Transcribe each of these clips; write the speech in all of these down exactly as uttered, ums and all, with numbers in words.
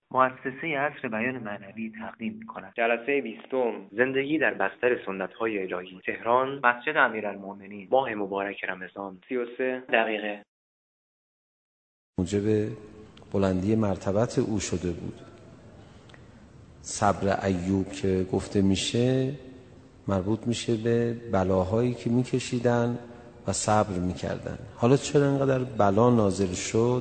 مؤسسه عصر بیان معنوی تقدیم می‌کند. جلسه بیستم، زندگی در بستر سنت‌های الهی، تهران، مسجد امیرالمومنین، ماه مبارک رمضان. سی و سه دقیقه. موجب بلندی مرتبت او شده بود. صبر ایوب که گفته میشه مربوط میشه به بلاهایی که میکشیدن و صبر میکردن. حالا چرا اینقدر بلا نازل شد؟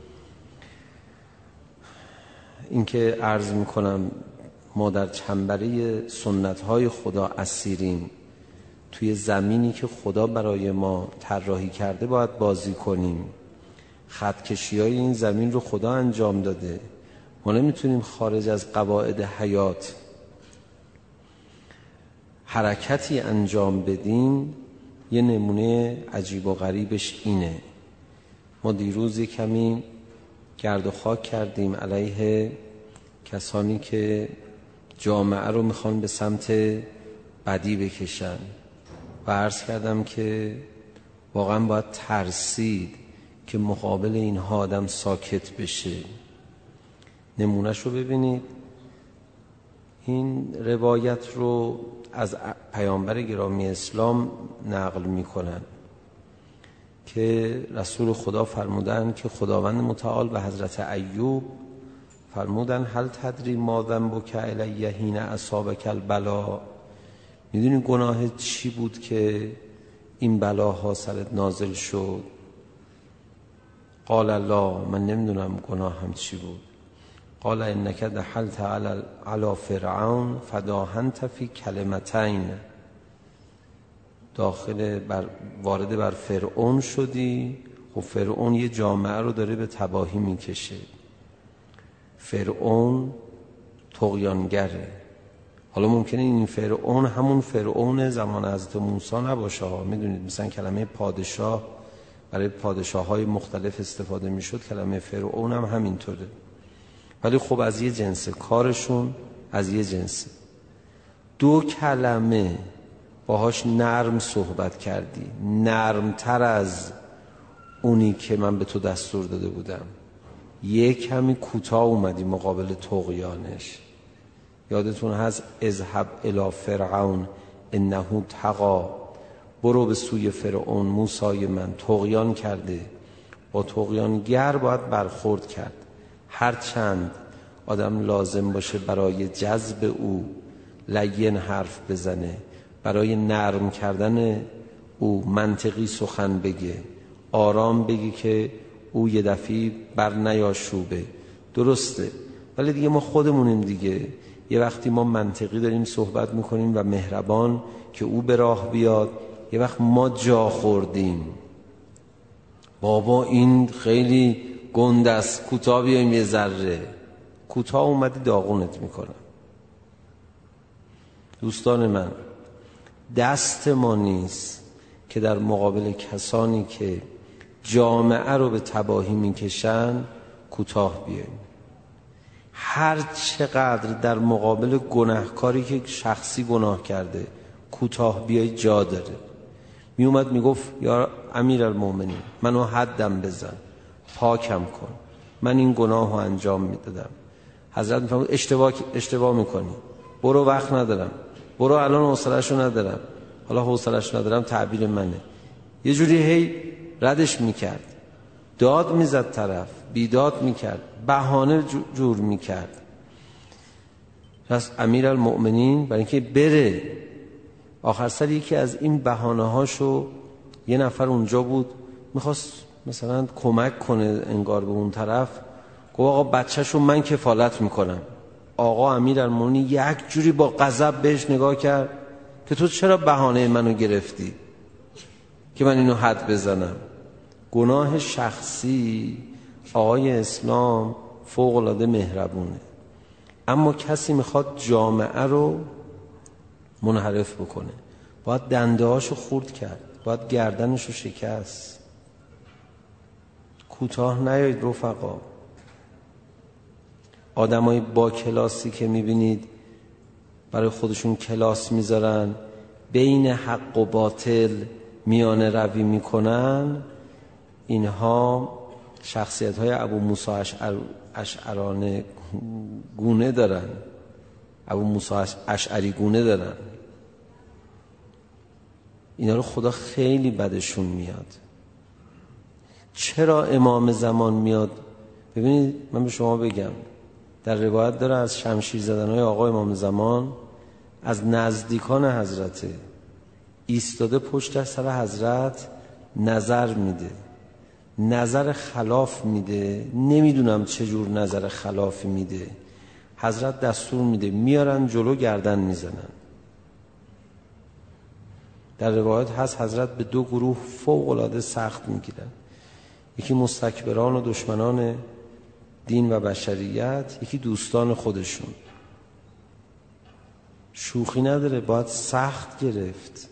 اینکه عرض میکنم ما در چنبره سنت‌های خدا اسیریم، توی زمینی که خدا برای ما طراحی کرده باید بازی کنیم. خطکشی‌های این زمین رو خدا انجام داده، ما نمیتونیم خارج از قواعد حیات حرکتی انجام بدیم. یه نمونه عجیب و غریبش اینه، ما دیروز یه کمی گرد و خاک کردیم علیه کسانی که جامعه رو میخوان به سمت بدی بکشن و عرض کردم که واقعا باید ترسید که مقابل اینها آدم ساکت بشه. نمونهش رو ببینید. این روایت رو از پیامبر گرامی اسلام نقل میکنن که رسول خدا فرمودن که خداوند متعال و حضرت ایوب فرمودن هل تدری ما ذنبک علی حین اصابک البلا، میدونی گناه چی بود که این بلاها سرت نازل شد؟ قال لا، من نمیدونم گناهم چی بود. قال انک دخلت علی علی فرعون فداهنت فی کلمتین، داخل بر وارد بر فرعون شدی. و فرعون یه جامعه رو داره به تباهی میکشه. فرعون طغیانگره. حالا ممکنه این فرعون همون فرعون زمان حضرت موسی نباشه. میدونید مثلا کلمه پادشاه برای پادشاه‌های مختلف استفاده میشد، کلمه فرعون هم همینطوره. ولی خب از یه جنسه، کارشون از یه جنسه. دو کلمه باهاش نرم صحبت کردی، نرمتر از اونی که من به تو دستور داده بودم. یک کمی کوتاه اومدی مقابل طغیانش. یادتون هست اذهب الی فرعون انه طغی، برو به سوی فرعون، موسی من طغیان کرده. با طغیانگر باید برخورد کرد. هرچند آدم لازم باشه برای جذب او لین حرف بزنه، برای نرم کردن او منطقی سخن بگه، آرام بگی که او یه دفعی بر نیاشوبه، درسته. ولی دیگه ما خودمونیم دیگه. یه وقتی ما منطقی داریم صحبت میکنیم و مهربان که او به راه بیاد، یه وقت ما جا خوردیم. بابا این خیلی گنده است، کوتاه بیایم یه ذره. کوتاه اومدی داغونت میکنم. دوستان من، دست ما نیست که در مقابل کسانی که جامعه رو به تباهی میکشن کوتاه بیاییم. هر چقدر در مقابل گناهکاری که شخصی گناه کرده کوتاه بیای جا داره. می اومد میگفت یا امیرالمومنین منو حدم بزن، پاکم کن، من این گناه رو انجام میدادم. حضرت میفرمود اشتباه اشتباه میکنی، برو، وقت ندارم، برو، الان حوصله‌شو ندارم. حالا حوصله‌شو ندارم تعبیر منه. یه جوری هی ردش میکرد، داد میزد طرف، بیداد میکرد، بهانه جور میکرد. پس امیرالمومنین برای اینکه بره آخر سر یکی از این بهانه هاشو، یه نفر اونجا بود میخواست مثلا کمک کنه انگار به اون طرف، گفت آقا بچه‌شو من کفالت میکنم. آقا امیرالمومنین یک جوری با غضب بهش نگاه کرد که تو چرا بهانه منو گرفتی که من اینو حد بزنم؟ گناه شخصی آقای اسلام فوق العاده مهربونه، اما کسی میخواد جامعه رو منحرف بکنه، باید دنده هاشو خورد کرد، باید گردنشو شکست. کوتاه نیایید رفقا. آدمای با کلاسی که میبینید برای خودشون کلاس میذارن، بین حق و باطل میانه روی میکنن، اینها شخصیت های ابو موسی اشعرانه گونه دارن، ابو موسی اشعری گونه دارن. اینا رو خدا خیلی بدشون میاد. چرا امام زمان میاد؟ ببینید من به شما بگم، در روایت داره از شمشیر زدنهای آقا امام زمان از نزدیکان حضرت ایستاده پشت سر حضرت نظر میده، نظر خلاف میده، نمیدونم چجور نظر خلافی میده. حضرت دستور میده میارن جلو گردن میزنن. در روایت هست حضرت به دو گروه فوق العاده سخت میگیرن، یکی مستکبران و دشمنان دین و بشریت، یکی دوستان خودشون. شوخی نداره، باید سخت گرفت.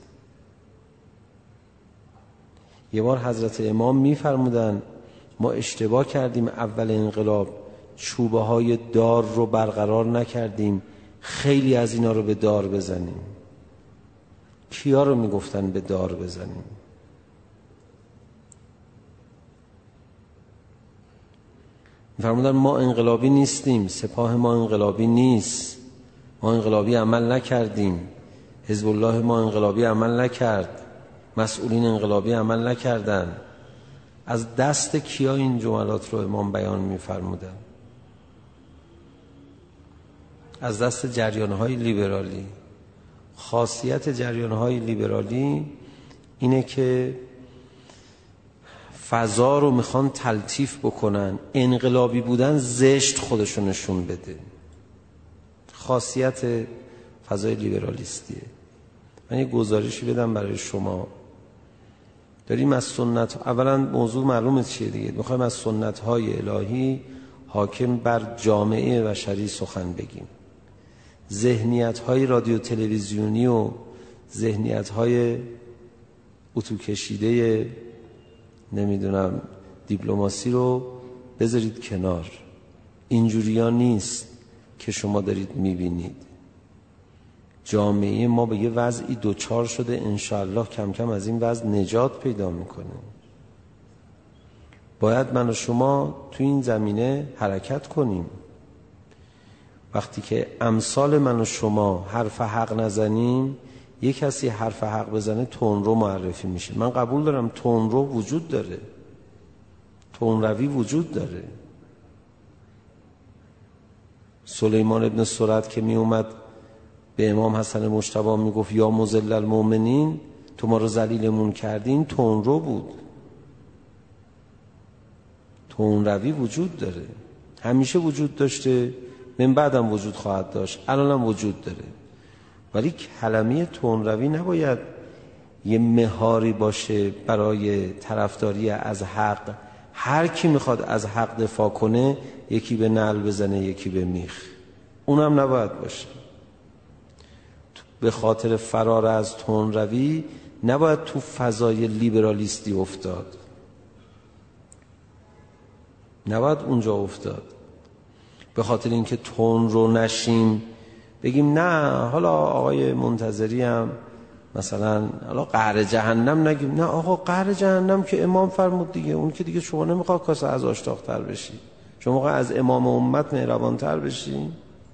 یه بار حضرت امام میفرمودن ما اشتباه کردیم اول انقلاب چوبه های دار رو برقرار نکردیم، خیلی از اینا رو به دار بزنیم. کیا رو میگفتن به دار بزنیم؟ میفرمودن ما انقلابی نیستیم، سپاه ما انقلابی نیست، ما انقلابی عمل نکردیم، حزب الله ما انقلابی عمل نکرد، مسئولین انقلابی عمل نکردن. از دست کیا این جملات رو امام بیان میفرمودن؟ از دست جریان‌های لیبرالی. خاصیت جریان‌های لیبرالی اینه که فضا رو میخوان تلطیف بکنن، انقلابی بودن زشت خودشون نشون بده. خاصیت فضای لیبرالیستیه. من یه گزارشی بدم برای شما. داریم از سنت، اولا موضوع معلومه چیه دیگه، میخوایم از سنت‌های الهی حاکم بر جامعه بشری سخن بگیم. ذهنیت‌های رادیو تلویزیونی و ذهنیت‌های اتو کشیده نمیدونم دیپلماسی رو بذارید کنار. اینجوریا نیست که شما دارید میبینید. جامعه ما به یه وضعی دوچار شده، انشاءالله کم کم از این وضع نجات پیدا میکنه. باید من و شما تو این زمینه حرکت کنیم. وقتی که امثال من و شما حرف حق نزنیم، یک کسی حرف حق بزنه تندرو معرفی میشه. من قبول دارم تندرو وجود داره، تندروی وجود داره. سلیمان ابن سرد که می اومد به امام حسن مجتبی میگفت یا مذل المؤمنین، تو ما رو ذلیلمون کردین، تندرو بود. تندروی وجود داره، همیشه وجود داشته، من بعدم وجود خواهد داشت، الانم وجود داره. ولی کلمه تندروی نباید یه مهاری باشه برای طرفداری از حق. هر کی میخواد از حق دفاع کنه، یکی به نعل بزنه یکی به میخ، اونم نباید باشه. به خاطر فرار از تندروی نباید تو فضای لیبرالیستی افتاد، نباید اونجا افتاد. به خاطر اینکه تند رو نشیم بگیم نه حالا آقای منتظری هم مثلا حالا قعر جهنم نگیم، نه آقا قعر جهنم که امام فرمود دیگه، اون که دیگه شما نمیخواد کاسه از آش داغ‌تر بشی، شما میخواد از امام امت مهربان‌تر بشی.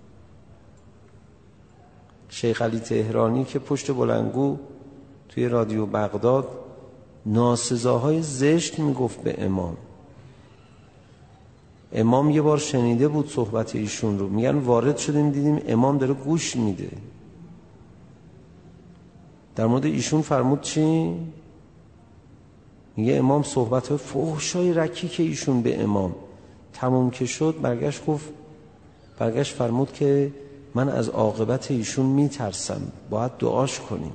شیخ علی تهرانی که پشت بلندگو توی رادیو بغداد ناسزاهای زشت میگفت به امام. امام یه بار شنیده بود صحبت ایشون رو، میگن وارد شدیم دیدیم امام داره گوش میده. در مورد ایشون فرمود چی؟ میگه امام صحبت فحشای رکی که ایشون به امام تموم که شد، برگشت گفت، برگشت فرمود که من از عاقبت ایشون میترسم، باید دعاش کنیم.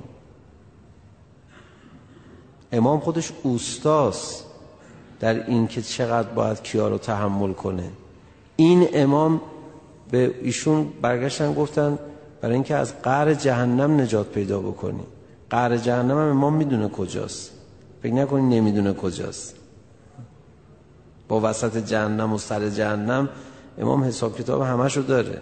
امام خودش اوستاست در این که چقدر باید کیا رو تحمل کنه. این امام به ایشون برگشتن گفتن برای اینکه از قعر جهنم نجات پیدا بکنی. قعر جهنم هم امام میدونه کجاست، فکر نکنی نمیدونه کجاست. با وسط جهنم و سر جهنم امام حساب کتاب همشو داره.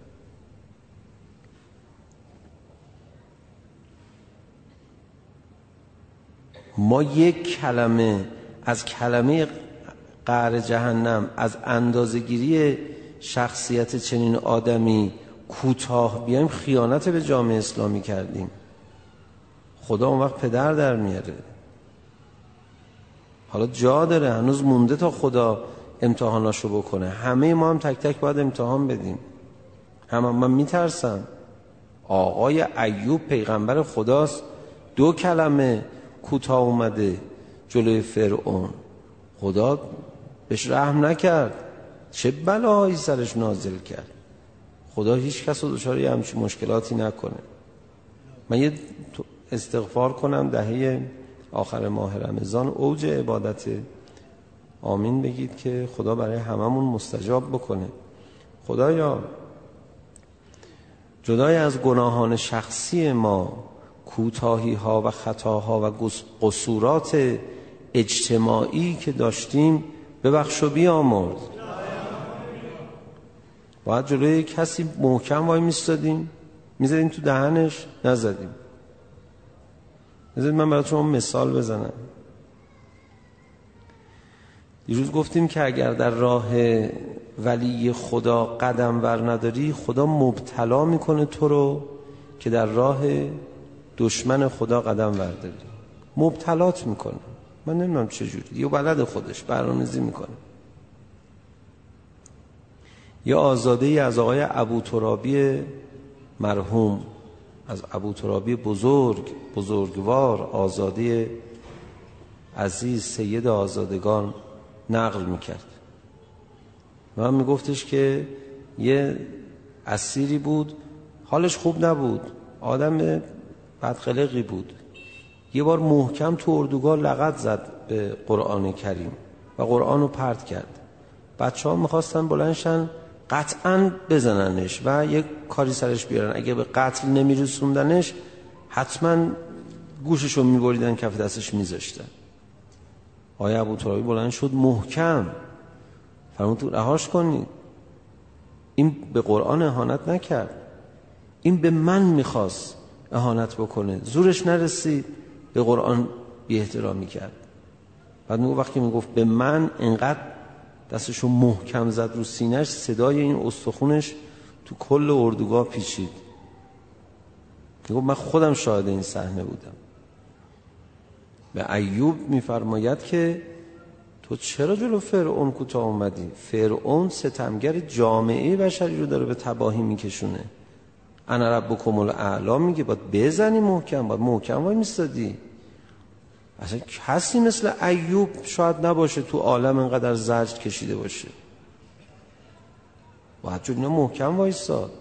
ما یک کلمه از کلمه قعر جهنم، از اندازه‌گیری شخصیت چنین آدمی کوتاه بیایم خیانت به جامعه اسلامی کردیم. خدا اون وقت پدر در میاره. حالا جا داره، هنوز مونده تا خدا امتحاناشو بکنه. همه ما هم تک تک باید امتحان بدیم. هم, هم من میترسم. آقای ایوب پیغمبر خداست، دو کلمه کوتاه اومده جلوی فرعون، خدا بهش رحم نکرد، چه بلاهایی سرش نازل کرد. خدا هیچ کس رو دچار یه همچین مشکلاتی نکنه. من یه استغفار کنم دهه آخر ماه رمضان، اوج عبادت، آمین بگید که خدا برای هممون مستجاب بکنه. خدایا جدای از گناهان شخصی ما، کوتاهی ها و خطاها و قصورات اجتماعی که داشتیم ببخش و بیامرز. باید جلوی کسی محکم وای میستادیم، میزدیم تو دهنش، نزدیم. بذارید من برای شما مثال بزنم. دیروز گفتیم که اگر در راه ولی خدا قدم ور نداری، خدا مبتلا میکنه تو رو که در راه دشمن خدا قدم ورداری. مبتلات میکنه. من نمیدونم چجوری، یه بلد خودش برنامه‌ریزی میکنه. یه آزاده ای از آقای ابوترابی مرحوم، از ابوترابی بزرگ بزرگوار، آزاده عزیز، سید آزادگان نقل میکرد. و هم میگفتش که یه اسیری بود، حالش خوب نبود، آدم بدقلقی بود. یه بار محکم تو اردوگاه لغت زد به قرآن کریم و قرآن رو پرت کرد. بچه ها میخواستن بلندشن قطعاً بزننش و یک کاری سرش بیارن. اگه به قتل نمیرسوندنش حتما گوششو میبریدن، کف دستش میذاشتن. آقای ابوترابی بلند شد محکم فرمود رهاش کنید. این به قرآن اهانت نکرد، این به من میخواست اهانت بکنه، زورش نرسید، به قرآن بی احترامی کرد. بعد میگو وقتی میگفت به من، اینقدر دستشو محکم زد رو سینه‌اش، صدای این استخونش تو کل اردوگاه پیچید. میگو من خودم شاهد این صحنه بودم. به ایوب میفرماید که تو چرا جلو فرعون کوتاه اومدی؟ فرعون ستمگر جامعه بشری رو داره به تباهی میکشونه. انا ربکم الاعلی میگه باید بزنی محکم، باید محکم وای میستادی. اصلا کسی مثل ایوب شاید نباشه تو عالم اینقدر زجر کشیده باشه. باید جلو محکم وایستاد.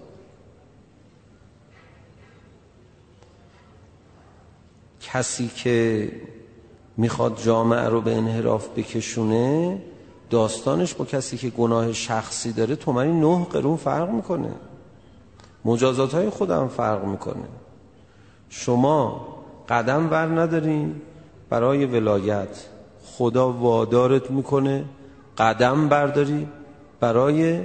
کسی که میخواد جامعه رو به انحراف بکشونه، داستانش با کسی که گناه شخصی داره تومنی نه قرون فرق میکنه، مجازات های خودم فرق میکنه. شما قدم ور نداری برای ولایت، خدا وادارت میکنه قدم برداری برای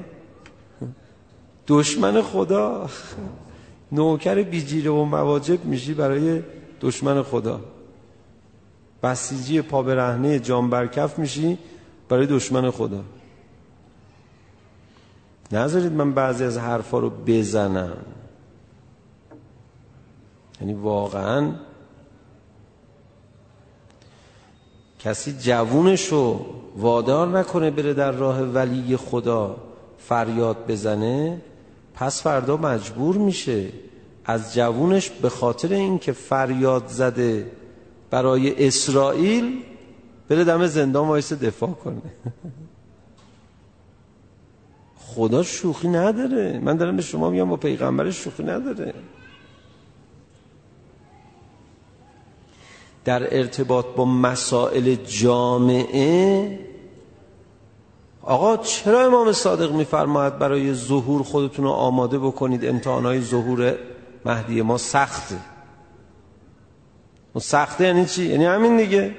دشمن خدا. نوکر بیجیره و مواجب میشی برای دشمن خدا. بسیجی پا برهنه جان برکف میشی برای دشمن خدا. نذارید من بعضی از حرفا رو بزنم. یعنی واقعا کسی جوونشو وادار نکنه بره در راه ولی خدا فریاد بزنه، پس فردا مجبور میشه از جوونش به خاطر این که فریاد زده برای اسرائیل بره دم زندان وایسه دفاع کنه. خدا شوخی نداره. من دارم به شما میگم با پیغمبرش شوخی نداره. در ارتباط با مسائل جامعه، آقا چرا امام صادق میفرماید برای ظهور خودتون رو آماده بکنید، امتحانات ظهور مهدی ما سخته. سخته یعنی چی؟ یعنی همین دیگه.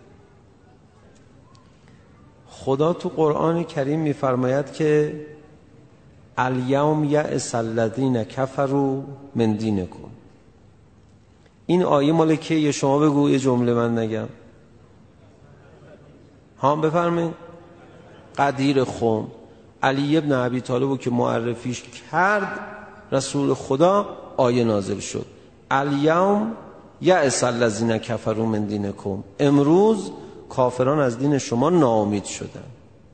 خدا تو قرآن کریم میفرماید که الیوم یأس الذین کفروا من دینکم. این آیه مال کیه؟ شما بگو، یه جمله من نگم. ها بفرمایید. قدیر خم. علی ابن ابی طالب که معرفیش کرد رسول خدا، آیه نازل شد الیوم یأس الذین کفروا من دینکم، امروز کافران از دین شما ناامید شدن.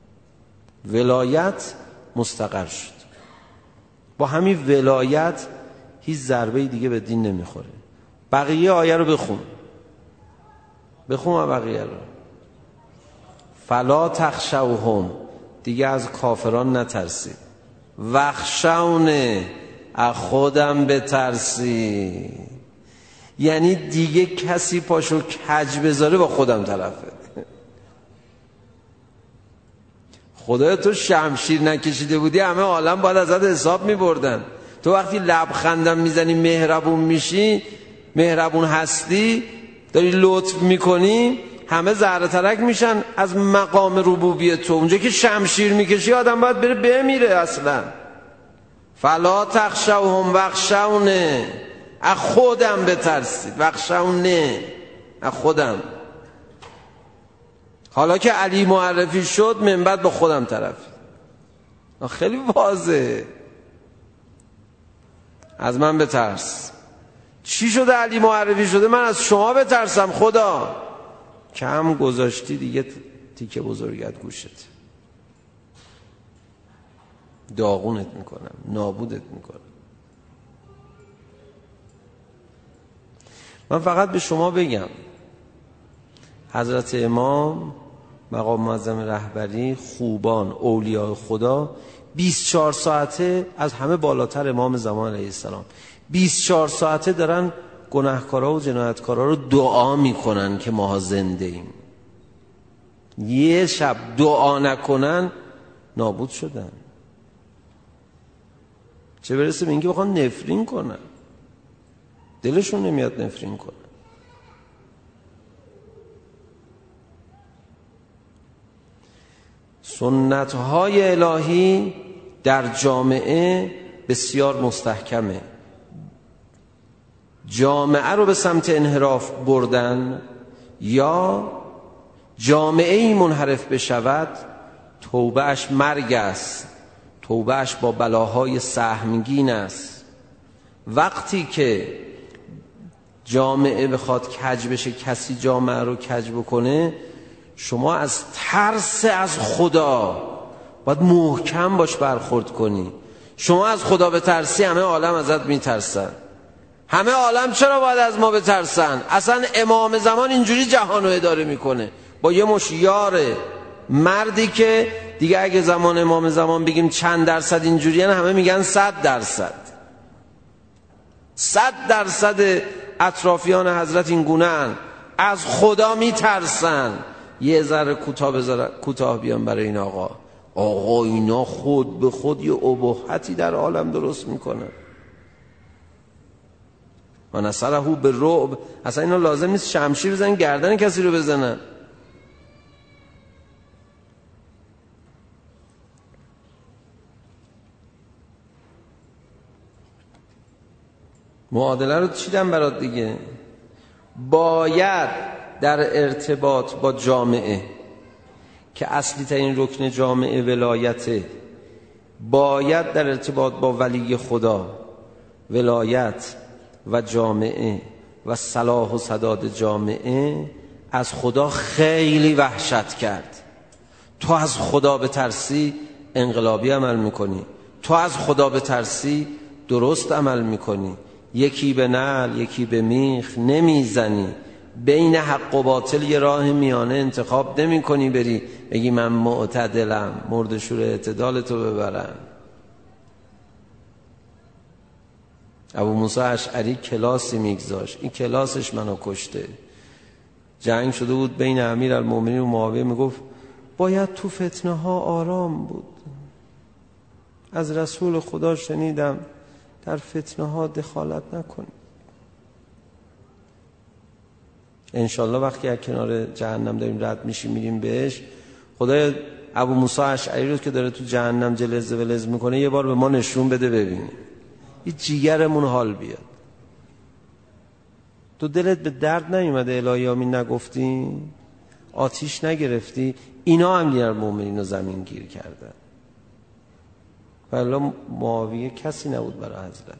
ولایت مستقر شد. با همین ولایت هیچ ضربه دیگه به دین نمیخوره. بقیه آیه رو بخون بخون بقیه رو. فلا تخشوهم، دیگه از کافران نترسید. وخشونه، از خودم بترسی. یعنی دیگه کسی پاشو کج بذاره با خودم طرفه. خدای تو شمشیر نکشیده بودی همه عالم باید ازت حساب میبردن. تو وقتی لبخندم میزنی مهربون میشی، مهربون هستی، داری لطف میکنی، همه ذره ترک میشن از مقام ربوبیت تو. اونجا که شمشیر میکشی آدم باید بره بمیره اصلا. فلا تخشوهم وخشونه، از خودم بترسید. وخشونه، از خودم. حالا که علی معرفی شد من بعد با خودم طرفی. خیلی واضحه. از من بترس. چی شده علی معرفی شده؟ من از شما بترسم خدا. کم گذاشتی دیگه تیکه بزرگت گوشت، داغونت میکنم، نابودت میکنم. من فقط به شما بگم حضرت امام مقام معظم رهبری، خوبان، اولیاء خدا بیست و چهار ساعته از همه بالاتر امام زمان علیه السلام بیست و چهار ساعته دارن گناهکارا و جنایتکارا رو دعا میکنن که ماها زنده ایم. یه شب دعا نکنن نابود شدن. چه برسه به اینکه بخوان نفرین کنن. دلشون نمیاد نفرین کنن. سنت‌های الهی در جامعه بسیار مستحکمه. جامعه رو به سمت انحراف بردن یا جامعه ای منحرف بشود، توبهش مرگ است، توبهش با بلاهای سهمگین است. وقتی که جامعه بخواد کج بشه، کسی جامعه رو کج بکنه، شما از ترس از خدا باید محکم باش برخورد کنی. شما از خدا بترسی همه عالم ازت میترسن. همه عالم چرا باید از ما بترسن؟ اصلا امام زمان اینجوری جهان رو اداره میکنه با یه مش یاره مردی که دیگه اگه زمان امام زمان بگیم چند درصد اینجوری هن، همه میگن صد درصد. صد درصد اطرافیان حضرت این گونه هن. از خدا میترسن. یه ذره کوتاه بذارن، کوتاه بیان برای این آقا. آقا اینا خود به خود یه ابهتی در عالم درست میکنن. و نصره به رعب. اصلا اینا لازم نیست شمشیر بزنن گردن کسی رو بزنن. معادله رو چیدم برات دیگه. باید در ارتباط با جامعه که اصلی ترین رکن جامعه ولایته، باید در ارتباط با ولی خدا، ولایت و جامعه و صلاح و سداد جامعه از خدا خیلی وحشت کرد. تو از خدا بترسی انقلابی عمل میکنی، تو از خدا بترسی درست عمل میکنی. یکی به نعل یکی به میخ نمیزنی، بین حق و باطل یه راه میانه انتخاب نمی کنی بری بگی من معتدلم، مردشور اعتدال تو ببرم. ابو موسی اشعری کلاسی میگذاشت، این کلاسش منو کشته. جنگ شده بود بین امیرالمومنین و معاویه، میگفت باید تو فتنه ها آرام بود. از رسول خدا شنیدم در فتنه ها دخالت نکنید. انشالله وقتی از کنار جهنم داریم رد میشیم میریم بهش، خدای ابو موسی اشعری رو که داره تو جهنم جلز ولز میکنه یه بار به ما نشون بده ببینیم، یه جیگرمون حال بیاد. تو دلت به درد نیومده الهی آمین نگفتی؟ آتیش نگرفتی؟ اینا هم امیرالمومنین رو زمین گیر کردن. ولی معاویه کسی نبود برای حضرت.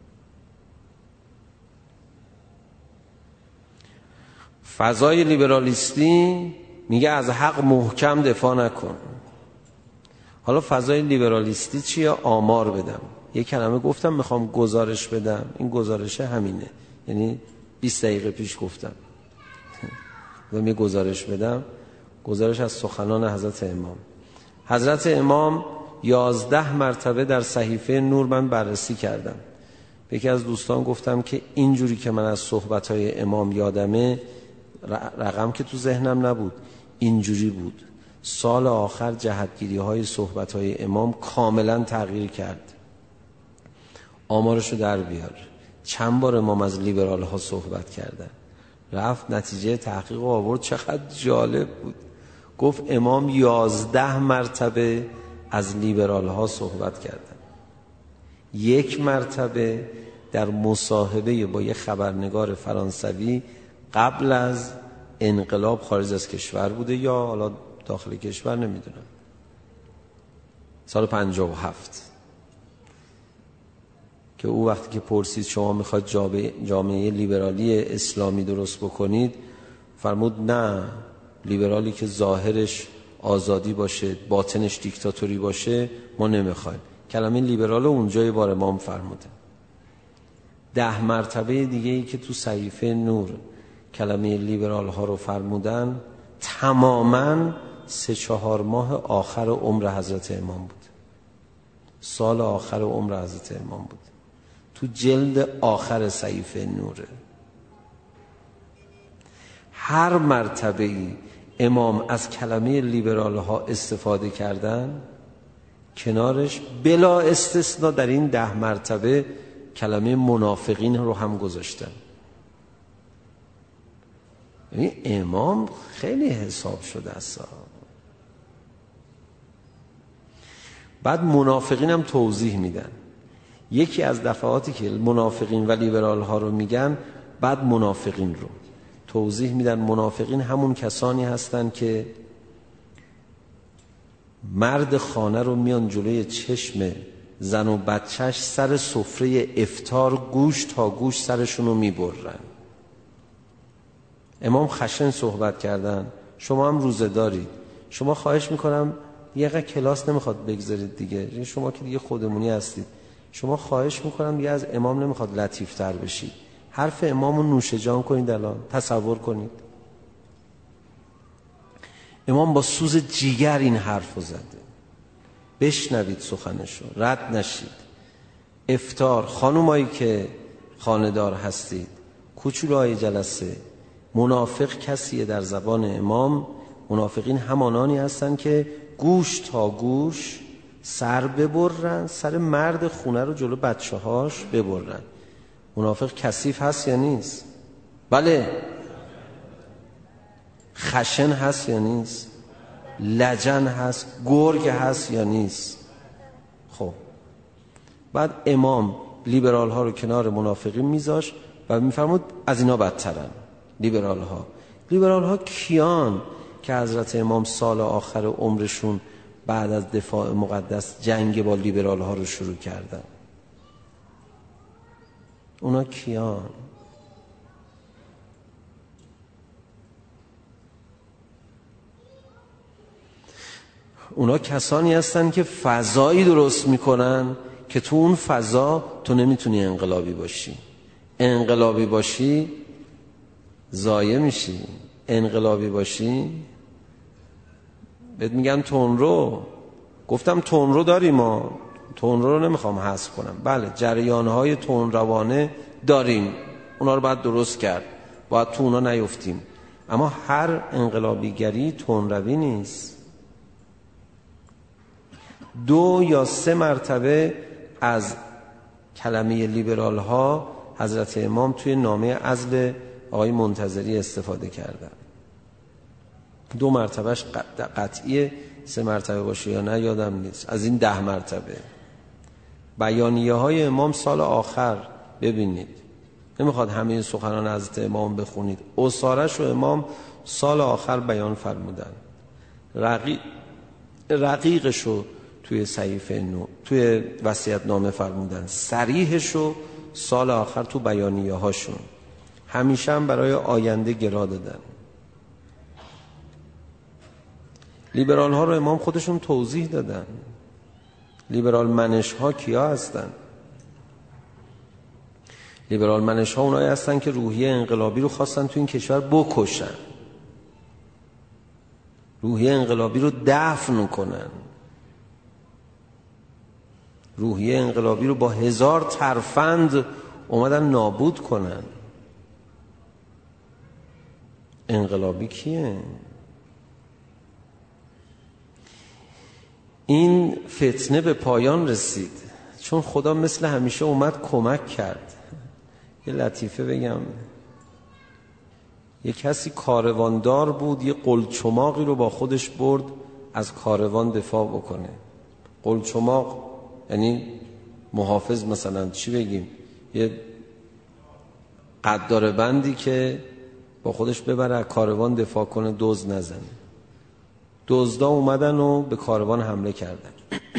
فضای لیبرالیستی میگه از حق محکم دفاع نکن. حالا فضای لیبرالیستی چیه؟ آمار بدم. یک کلمه گفتم میخوام گزارش بدم، این گزارشه همینه، یعنی بیست دقیقه پیش گفتم و می گزارش بدم. گزارش از سخنان حضرت امام. حضرت امام یازده مرتبه در صحیفه نور من بررسی کردم. به یکی از دوستان گفتم که اینجوری که من از صحبتهای امام یادمه، رقم که تو ذهنم نبود، اینجوری بود. سال آخر جهتگیری های صحبت های امام کاملا تغییر کرد. آمارشو در بیار. چند بار امام از لیبرال ها صحبت کردن، رفت نتیجه تحقیق آورد. چقدر جالب بود. گفت امام یازده مرتبه از لیبرال ها صحبت کردن. یک مرتبه در مصاحبه با یک خبرنگار فرانسوی قبل از انقلاب خارج از کشور بوده یا حالا داخل کشور، نمیدونم، سال پنجاه و هفت، که او وقتی که پرسید شما میخواید جامعه لیبرالی اسلامی درست بکنید، فرمود نه، لیبرالی که ظاهرش آزادی باشه باطنش دیکتاتوری باشه ما نمیخوایم. کلمه لیبرال اونجای بار امام فرموده. ده مرتبه دیگه ای که تو صحیفه نور کلمه لیبرال ها رو فرمودن، تماما سه چهار ماه آخر عمر حضرت امام بود، سال آخر عمر حضرت امام بود، تو جلد آخر صحیفه نوره. هر مرتبه ای امام از کلمه لیبرال ها استفاده کردن، کنارش بلا استثنا در این ده مرتبه کلمه منافقین رو هم گذاشتن. یعنی امام خیلی حساب شده است. بعد منافقین هم توضیح میدن. یکی از دفعاتی که منافقین و لیبرال ها رو میگن، بعد منافقین رو توضیح میدن. منافقین همون کسانی هستن که مرد خانه رو میان جلوی چشم زن و بچهش سر سفره افطار گوش تا گوش سرشون رو میبرن. امام خشن صحبت کردن. شما هم روزه دارید، شما خواهش میکنم یه کلاس نمیخواد بگذارید دیگه، شما که دیگه خودمونی هستید، شما خواهش میکنم دیگه از امام نمیخواد لطیفتر بشید، حرف امام رو نوشه جان کنید. الان تصور کنید امام با سوز جیگر این حرف رو زده. بشنوید سخنشو، رد نشید. افطار، خانومایی که خانه‌دار هستید، کوچولوهای جلسه، منافق کسیه در زبان امام. منافقین همانانی هستن که گوش تا گوش سر ببرن، سر مرد خونه رو جلو بچه هاش ببرن. منافق کثیف هست یا نیست؟ بله. خشن هست یا نیست؟ لجن هست؟ گرگ هست یا نیست؟ خب بعد امام لیبرال ها رو کنار منافقین میذاشت و میفرمود از اینا بدترن لیبرال ها. لیبرال ها کیان که حضرت امام سال آخر عمرشون بعد از دفاع مقدس جنگ با لیبرال ها رو شروع کردن؟ اونا کیان؟ اونا کسانی هستن که فضایی درست میکنن که تو اون فضا تو نمیتونی انقلابی باشی. انقلابی باشی ضایع میشی. انقلابی باشی بهت میگن تندرو. گفتم تندرو داریم، ما تندرو رو نمیخوام حذف کنم. بله جریانهای تندروانه داریم، اونا رو باید درست کرد، باید تو اونا نیفتیم. اما هر انقلابیگری تندروی نیست. دو یا سه مرتبه از کلمه لیبرال ها حضرت امام توی نامه عزل آقای منتظری استفاده کردن. دو مرتبهش قطعیه، سه مرتبه باشه یا نه یادم نیست. از این ده مرتبه بیانیه های امام سال آخر ببینید. نمیخواد همه این سخنان حضرت امام بخونید. اسارش و امام سال آخر بیان فرمودن. رقیق رقیقشو توی صحیفه نو توی وصیت‌نامه فرمودن، صریحشو سال آخر تو بیانیه هاشون، همیشه هم برای آینده گرا دادن. لیبرال ها رو امام خودشون توضیح دادن. لیبرال منش ها کیا هستن؟ لیبرال منش ها اونایی هستن که روحیه انقلابی رو خواستن تو این کشور بکشن، روحیه انقلابی رو دفن کنن، روحیه انقلابی رو با هزار ترفند اومدن نابود کنن. انقلابی کیه؟ این فتنه به پایان رسید چون خدا مثل همیشه اومد کمک کرد. یه لطیفه بگم، یه کسی کارواندار بود، یه قلچماقی رو با خودش برد از کاروان دفاع بکنه. قلچماق یعنی محافظ، مثلا چی بگیم، یه قدار بندی که با خودش ببره از کاروان دفاع کنه، دزد نزنه. دزدا اومدن و به کاروان حمله کردن.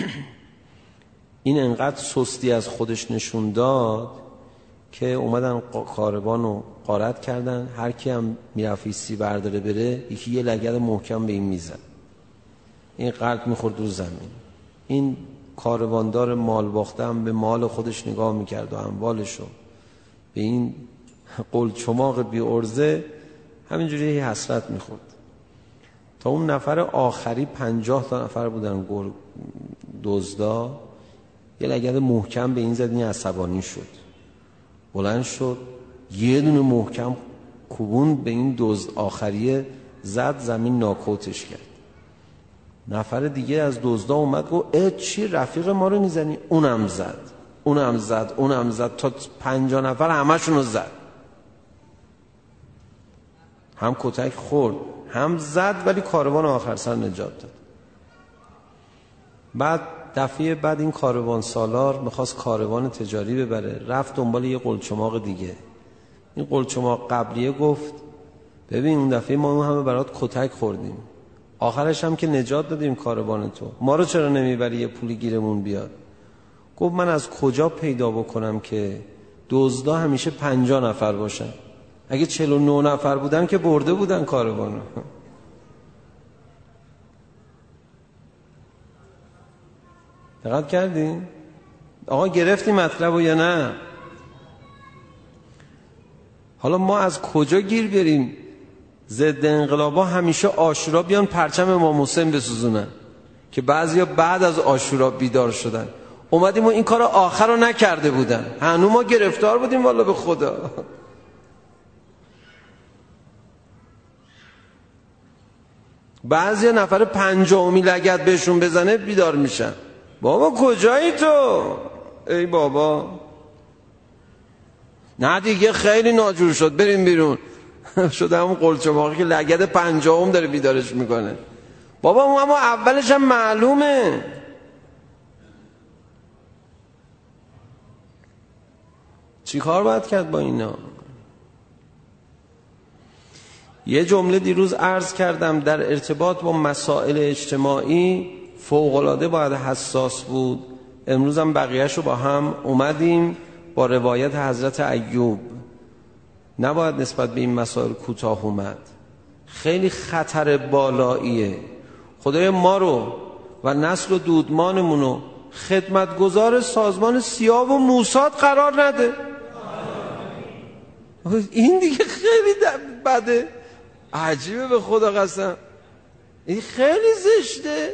این انقدر سستی از خودش نشون داد که اومدن کاروان رو غارت کردن. هر کی هم میرفیستی برداره بره، یکی یه لگد محکم به این میزن، این غلط میخورد رو زمین. این کارواندار مال باخته هم به مال خودش نگاه میکرد و اموالشو، به این قلچماق بی ارزه همینجوری حسرت میخورد. تا اون نفر آخری، پنجاه تا نفر بودن دزدا، یه لگد محکم به این زد، این عصبانی شد، بلند شد یه دونه محکم کوبون به این دزد آخریه، زد زمین، ناکوتش کرد. نفر دیگه از دزدا اومد گفت اه چی رفیق ما رو میزنی؟ اونم زد اونم زد اونم زد تا پنجاه نفر همشون رو زد. هم کتک خورد هم زد، ولی کاروان آخر سر نجات داد. بعد دفعه بعد این کاروان سالار میخواست کاروان تجاری ببره، رفت دنبال یه قلچماق دیگه. این قلچماق قبلیه گفت ببین اون دفعه ما اون همه برات کتک خوردیم، آخرش هم که نجات دادیم کاروان تو، ما رو چرا نمیبری یه پولی گیرمون بیاد؟ گفت من از کجا پیدا بکنم که دزدا همیشه پنجاه نفر باشن؟ اگه چهل و نه نفر بودن که برده بودن کاروانو. دقت کردین؟ آقا گرفتی مطلبو یا نه؟ حالا ما از کجا گیر بریم ضد انقلابا همیشه عاشورا بیان پرچم امام حسین بسوزونن که بعضیا بعد از عاشورا بیدار شدن؟ اومدیم و این کار آخر رو نکرده بودن، هنوز ما گرفتار بودیم والله به خدا. بعضی نفر پنجامی لگد بهشون بزنه بیدار میشن. بابا کجایی تو؟ ای بابا نه دیگه خیلی ناجور شد، بریم بیرون. شده همون قلچماقی که لگد پنجاهم داره بیدارش میکنه. بابا اما اولش هم معلومه. چی کار باید کرد با اینا؟ یه جمله دیروز عرض کردم در ارتباط با مسائل اجتماعی فوق‌العاده باید حساس بود. امروز هم بقیه‌شو با هم اومدیم با روایت حضرت ایوب. نباید نسبت به این مسائل کوتاه اومد، خیلی خطر بالاییه. خدای ما رو و نسل و دودمانمون رو خدمتگزار سازمان سیاه و موساد قرار نده. این دیگه خیلی بده، عجیبه به خدا قسم، این خیلی زشته.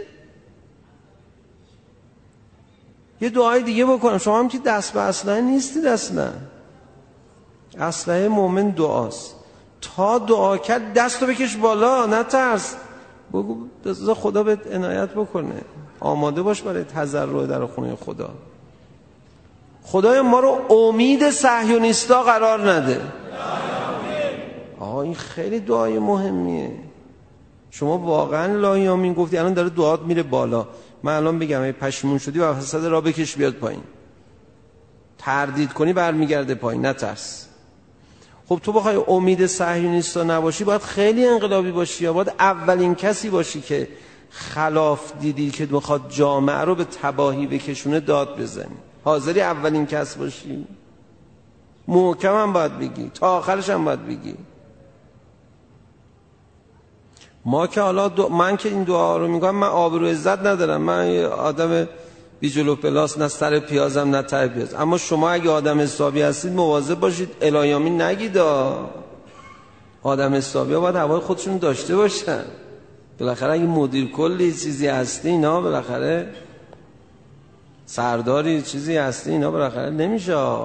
یه دعای دیگه بکنم، شما هم که دست به اسلحه نیستید اصلا. اسلحه مومن دعاست. تا دعا کرد دستو بکش بالا، نترس، بگو خدا بهت عنایت بکنه، آماده باش برای تضرع در خونه خدا. خدای ما رو امید صهیونیستا قرار نده. آه این خیلی دعای مهمیه. شما واقعا لا آمین گفتی، الان داره دعات میره بالا. من الان بگم ای پشیمون شدی و وسط راه بکش بیاد پایین، تردید کنی برمیگرده پایین، نترس. خب تو بخوای امید صهیونیستا نباشی، باید خیلی انقلابی باشی، یا باید اولین کسی باشی که خلاف دیدی که میخواد جامعه رو به تباهی بکشونه داد بزنی. حاضری اولین کس باشی؟ محکم هم باید بگی، تا آخرش هم باید بگی. ما که حالا دو... من که این دعا رو میگم، من آبرو عزت ندارم، من یه آدم بی جلو پلاس، نه سر پیازم نه ته پیاز. اما شما اگه آدم حسابی هستید مواظب باشید الهیامی نگید. آدم حسابی ها باید هوای خودشون داشته باشن. بالاخره اگه مدیر کلی چیزی هستی، اینا بالاخره سرداری چیزی هستی، اینا بالاخره نمیشه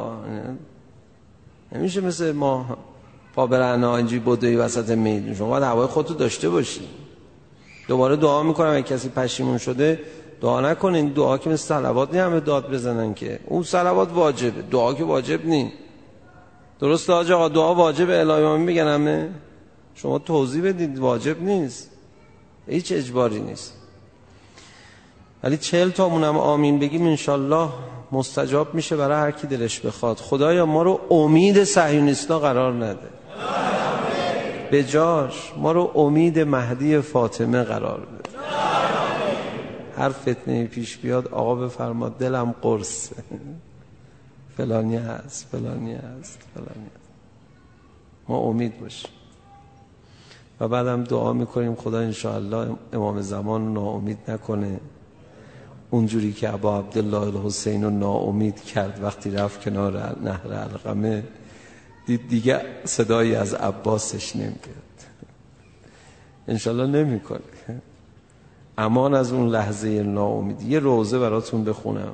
نمیشه مثل ما پا برهنه اینجوری بدوی وسط میدون. شما باید هوای خودتو داشته باشی. دوباره دعا میکنم اگه کسی پشیمون شده دعا نکنین. دعا که مثل صلوات نه همه داد بزنن که. اون صلوات واجبه، دعا که واجب نی. درسته آج آقا؟ دعا واجب الهیامی میگن همه. شما توضیح بدید واجب نیست، هیچ اجباری نیست. ولی چهل تامون هم آمین بگیم انشالله مستجاب میشه برای هر کی دلش بخواد. خدایا ما رو امید صهیونیستا قرار نده، به جاش ما رو امید مهدی فاطمه قرار بده. هر فتنه پیش بیاد آقا بفرما دلم قرصه، فلانی هست فلانی هست فلانی هست. ما امید باشیم و بعدم دعا میکنیم خدا انشاءالله امام زمان ناامید نکنه، اونجوری که ابا عبدالله الحسین رو ناامید کرد وقتی رفت کنار نهر علقمه، دید دیگه صدایی از عباسش نمیاد. انشاءالله نمیکنه. امان از اون لحظه ناامیدی. یه روزه براتون بخونم.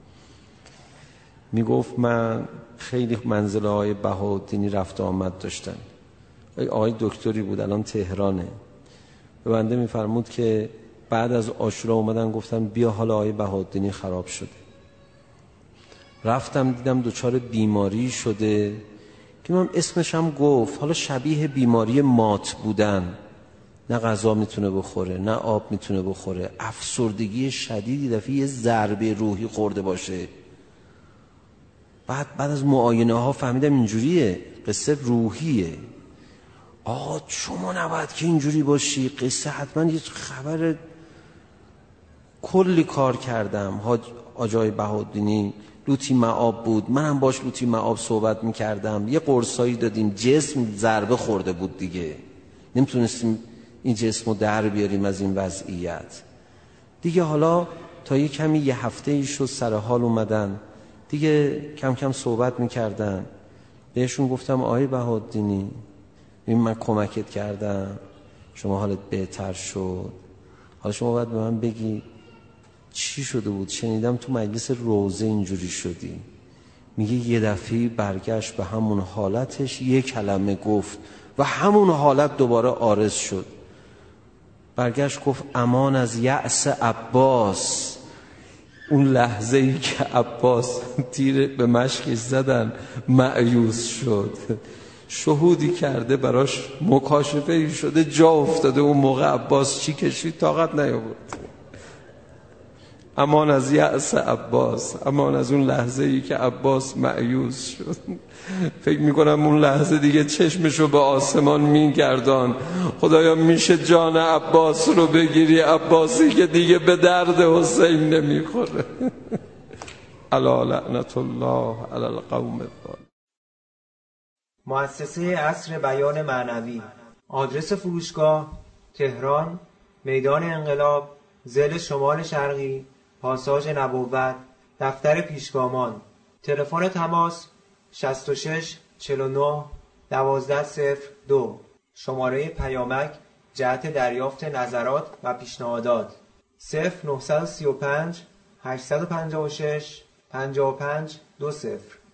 میگفت من خیلی منزل آقای بهاءالدینی رفت آمد داشتن. آقای دکتری بود الان تهرانه. به بنده میفرمود که بعد از عاشورا اومدن گفتن بیا حالا آقای بهاءالدینی خراب شده. رفتم دیدم دچار بیماری شده که من اسمش هم گفت، حالا شبیه بیماری مات بودن، نه غذا میتونه بخوره نه آب میتونه بخوره، افسردگی شدیدی، دفعه یه ضربه روحی خورده باشه. بعد بعد از معاینه ها فهمیدم اینجوریه، قصه روحیه. آقا شما نباید که اینجوری باشی، قصه حتما یه خبر. کلی کار کردم. حاج آجای بهاءالدینی لوتی معاب بود، منم باش لوتی معاب صحبت میکردم، یه قرصایی دادیم، جسم ضربه خورده بود دیگه، نمیتونستیم این جسمو در بیاریم از این وضعیت دیگه. حالا تا یه کمی یه هفته ای شد سر حال اومدن دیگه، کم کم صحبت میکردن. بهشون گفتم آقای بهاءالدینی این من کمکت کردم، شما حالت بهتر شد، حالا شما باید به من بگی چی شده بود؟ شنیدم تو مجلس روزه اینجوری شدی. میگه یه دفعه برگشت به همون حالتش، یه کلمه گفت و همون حالت دوباره عارض شد. برگشت گفت امان از یأس عباس. اون لحظه ای که عباس تیر به مشکش زدن مأیوس شد، شهودی کرده براش مکاشفه ای شده، جا افتاده. اون موقع عباس چی کشید طاقت نیاورد. امان از یأس عباس، امان از اون لحظه ای که عباس مأیوس شد. فکر میکنم اون لحظه دیگه چشمشو به آسمان میگردان، خدایا میشه جان عباس رو بگیری، عباسی که دیگه به درد حسین نمیخوره. الا لعنت الله علی القوم الظالمین. مؤسسه عصر بیان معنوی. آدرس فروشگاه تهران، میدان انقلاب، ضلع شمال شرقی، پاساژ نبوت، دفتر پیشگامان. تلفن تماس شصت و شش چهل و نه دوازده صفر دو. شماره پیامک جهت دریافت نظرات و پیشنهادات صفر نه سه پنج هشت پنج شش پنج پنج دو صفر.